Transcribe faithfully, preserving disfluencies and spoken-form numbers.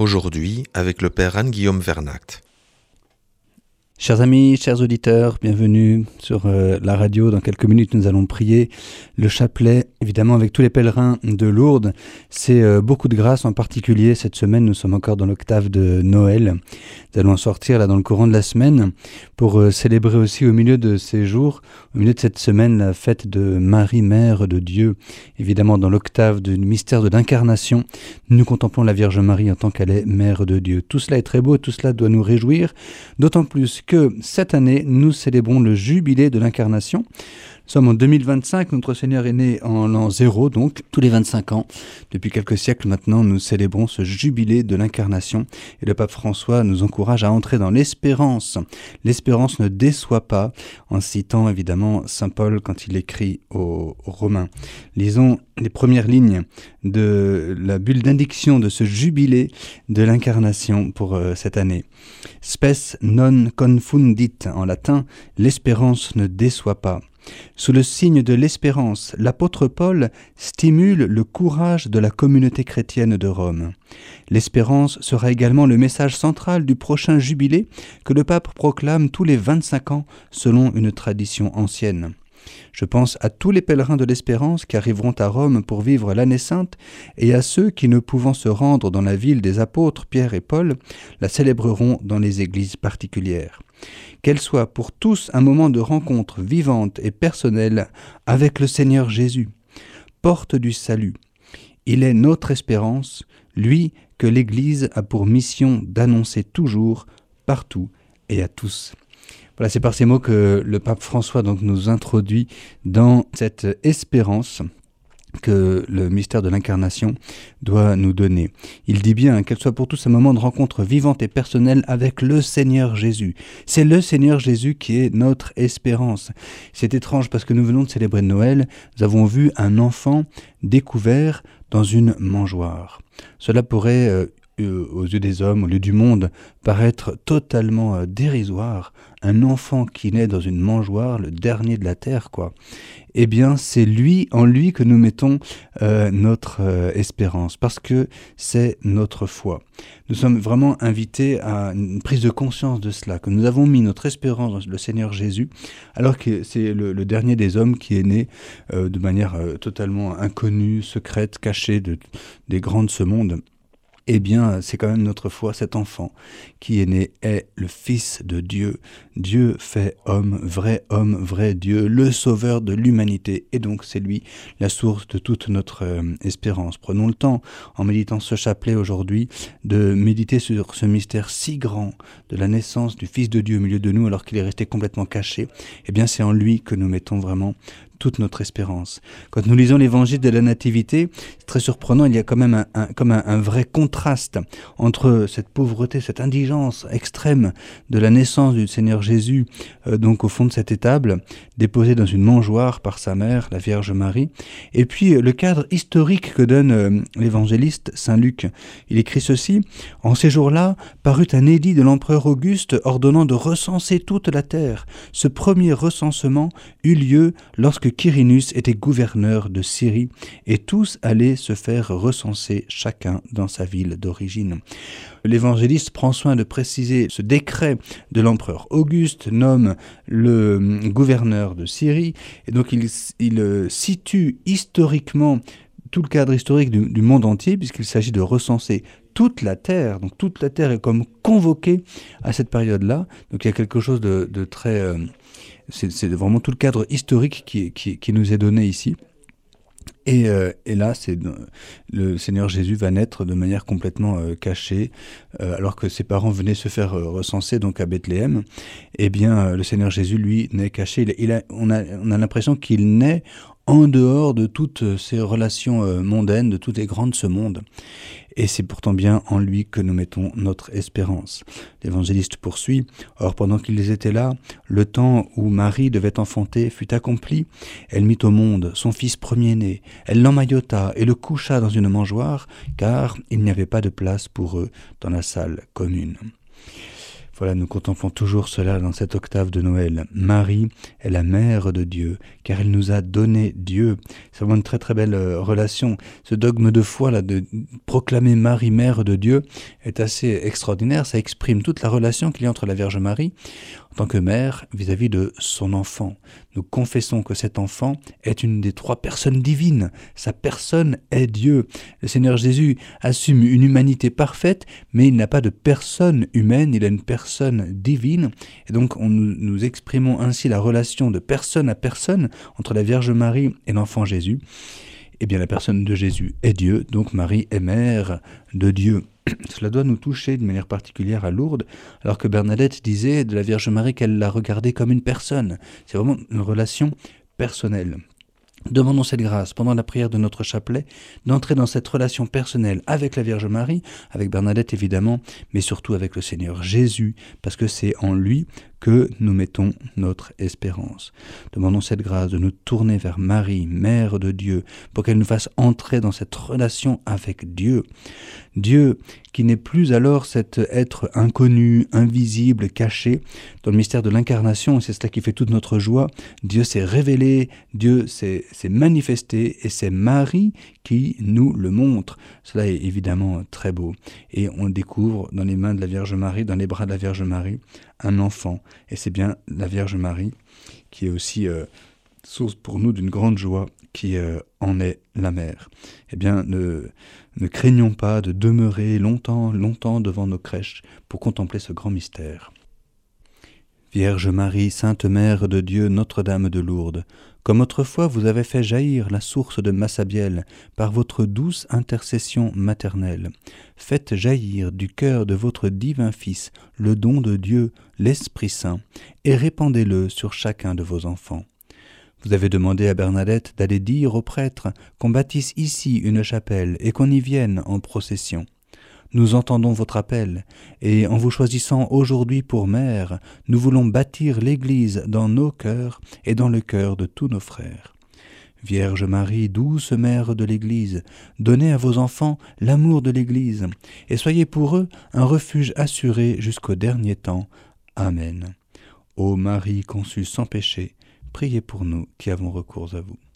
aujourd'hui avec le Père Anne-Guillaume Vernacht. Chers amis, chers auditeurs, bienvenue sur euh, la radio. Dans quelques minutes, nous allons prier le chapelet, évidemment avec tous les pèlerins de Lourdes. C'est euh, beaucoup de grâce, en particulier cette semaine, nous sommes encore dans l'octave de Noël. Nous allons en sortir là dans le courant de la semaine pour euh, célébrer aussi au milieu de ces jours, au milieu de cette semaine, la fête de Marie, Mère de Dieu. Évidemment, dans l'octave du mystère de l'incarnation, nous contemplons la Vierge Marie en tant qu'elle est Mère de Dieu. Tout cela est très beau et tout cela doit nous réjouir, d'autant plus que que cette année, nous célébrons le jubilé de l'incarnation. Nous sommes en deux mille vingt-cinq, notre Seigneur est né en l'an zéro, donc tous les vingt-cinq ans. Depuis quelques siècles maintenant, nous célébrons ce jubilé de l'incarnation. Et le pape François nous encourage à entrer dans l'espérance. L'espérance ne déçoit pas, en citant évidemment Saint Paul quand il écrit aux Romains. Lisons les premières lignes de la bulle d'indiction de ce jubilé de l'incarnation pour euh, cette année. Spes non confundit, en latin, l'espérance ne déçoit pas. Sous le signe de l'espérance, l'apôtre Paul stimule le courage de la communauté chrétienne de Rome. L'espérance sera également le message central du prochain jubilé que le pape proclame tous les vingt-cinq ans selon une tradition ancienne. Je pense à tous les pèlerins de l'espérance qui arriveront à Rome pour vivre l'année sainte et à ceux qui, ne pouvant se rendre dans la ville des apôtres Pierre et Paul, la célébreront dans les églises particulières. Qu'elle soit pour tous un moment de rencontre vivante et personnelle avec le Seigneur Jésus, porte du salut. Il est notre espérance, lui que l'Église a pour mission d'annoncer toujours, partout et à tous. Voilà, c'est par ces mots que le pape François donc, nous introduit dans cette espérance que le mystère de l'incarnation doit nous donner. Il dit bien qu'elle soit pour tous un moment de rencontre vivante et personnelle avec le Seigneur Jésus. C'est le Seigneur Jésus qui est notre espérance. C'est étrange parce que nous venons de célébrer Noël, nous avons vu un enfant découvert dans une mangeoire. Cela pourrait, euh, aux yeux des hommes, aux yeux du monde, paraître totalement euh, dérisoire. Un enfant qui naît dans une mangeoire, le dernier de la terre, quoi. Eh bien, c'est lui, en lui, que nous mettons euh, notre euh, espérance, parce que c'est notre foi. Nous sommes vraiment invités à une prise de conscience de cela, que nous avons mis notre espérance dans le Seigneur Jésus, alors que c'est le, le dernier des hommes qui est né euh, de manière euh, totalement inconnue, secrète, cachée de, des grands de ce monde. Eh bien, c'est quand même notre foi, cet enfant qui est né est le Fils de Dieu. Dieu fait homme, vrai homme, vrai Dieu, le sauveur de l'humanité. Et donc, c'est lui la source de toute notre euh, espérance. Prenons le temps, en méditant ce chapelet aujourd'hui, de méditer sur ce mystère si grand de la naissance du Fils de Dieu au milieu de nous, alors qu'il est resté complètement caché. Eh bien, c'est en lui que nous mettons vraiment toute notre espérance. Quand nous lisons l'évangile de la Nativité, c'est très surprenant, il y a quand même un, un, comme un, un vrai contraste entre cette pauvreté, cette indigence extrême de la naissance du Seigneur Jésus, euh, donc au fond de cette étable, déposé dans une mangeoire par sa mère, la Vierge Marie, et puis euh, le cadre historique que donne euh, l'évangéliste Saint Luc. Il écrit ceci: « En ces jours-là, parut un édit de l'empereur Auguste ordonnant de recenser toute la terre. Ce premier recensement eut lieu lorsque Quirinus était gouverneur de Syrie, et tous allaient se faire recenser chacun dans sa ville d'origine. » L'évangéliste prend soin de préciser ce décret de l'empereur Auguste, nomme le gouverneur de Syrie, et donc il, il situe historiquement tout le cadre historique du, du monde entier, puisqu'il s'agit de recenser toute la terre. Donc toute la terre est comme convoquée à cette période-là. Donc il y a quelque chose de, de très... Euh, c'est, c'est vraiment tout le cadre historique qui, qui, qui nous est donné ici. Et, euh, et là, c'est, le Seigneur Jésus va naître de manière complètement euh, cachée, euh, alors que ses parents venaient se faire euh, recenser donc à Bethléem. Eh bien, euh, le Seigneur Jésus, lui, naît caché. Il, il a, on, a, on a l'impression qu'il naît en dehors de toutes ces relations euh, mondaines, de toutes les grandes de ce monde. Et c'est pourtant bien en lui que nous mettons notre espérance. L'évangéliste poursuit: « Or, pendant qu'ils étaient là, le temps où Marie devait enfanter fut accompli. Elle mit au monde son fils premier-né. Elle l'emmaillota et le coucha dans une mangeoire, car il n'y avait pas de place pour eux dans la salle commune. » Voilà, nous contemplons toujours cela dans cette octave de Noël. Marie est la mère de Dieu, car elle nous a donné Dieu. C'est vraiment une très très belle euh, relation. Ce dogme de foi, là, de proclamer Marie mère de Dieu, est assez extraordinaire. Ça exprime toute la relation qu'il y a entre la Vierge Marie en tant que mère vis-à-vis de son enfant. Nous confessons que cet enfant est une des trois personnes divines. Sa personne est Dieu. Le Seigneur Jésus assume une humanité parfaite, mais il n'a pas de personne humaine, il a une personne divine. Et donc on, nous exprimons ainsi la relation de personne à personne entre la Vierge Marie et l'enfant Jésus. Eh bien la personne de Jésus est Dieu, donc Marie est mère de Dieu. Cela doit nous toucher de manière particulière à Lourdes, alors que Bernadette disait de la Vierge Marie qu'elle la regardait comme une personne. C'est vraiment une relation personnelle. Demandons cette grâce, pendant la prière de notre chapelet, d'entrer dans cette relation personnelle avec la Vierge Marie, avec Bernadette évidemment, mais surtout avec le Seigneur Jésus, parce que c'est en lui que nous mettons notre espérance. Demandons cette grâce de nous tourner vers Marie, Mère de Dieu, pour qu'elle nous fasse entrer dans cette relation avec Dieu. Dieu qui n'est plus alors cet être inconnu, invisible, caché. Dans le mystère de l'incarnation, c'est cela qui fait toute notre joie, Dieu s'est révélé, Dieu s'est, s'est manifesté, et c'est Marie qui nous le montre. Cela est évidemment très beau. Et on découvre dans les mains de la Vierge Marie, dans les bras de la Vierge Marie, un enfant. Et c'est bien la Vierge Marie qui est aussi euh, source pour nous d'une grande joie, qui euh, en est la mère. Eh bien, ne, ne craignons pas de demeurer longtemps, longtemps devant nos crèches pour contempler ce grand mystère. Vierge Marie, Sainte Mère de Dieu, Notre-Dame de Lourdes, comme autrefois vous avez fait jaillir la source de Massabielle par votre douce intercession maternelle, faites jaillir du cœur de votre divin Fils le don de Dieu, l'Esprit Saint, et répandez-le sur chacun de vos enfants. Vous avez demandé à Bernadette d'aller dire aux prêtres qu'on bâtisse ici une chapelle et qu'on y vienne en procession. Nous entendons votre appel, et en vous choisissant aujourd'hui pour mère, nous voulons bâtir l'Église dans nos cœurs et dans le cœur de tous nos frères. Vierge Marie, douce mère de l'Église, donnez à vos enfants l'amour de l'Église, et soyez pour eux un refuge assuré jusqu'au dernier temps. Amen. Ô Marie conçue sans péché, priez pour nous qui avons recours à vous.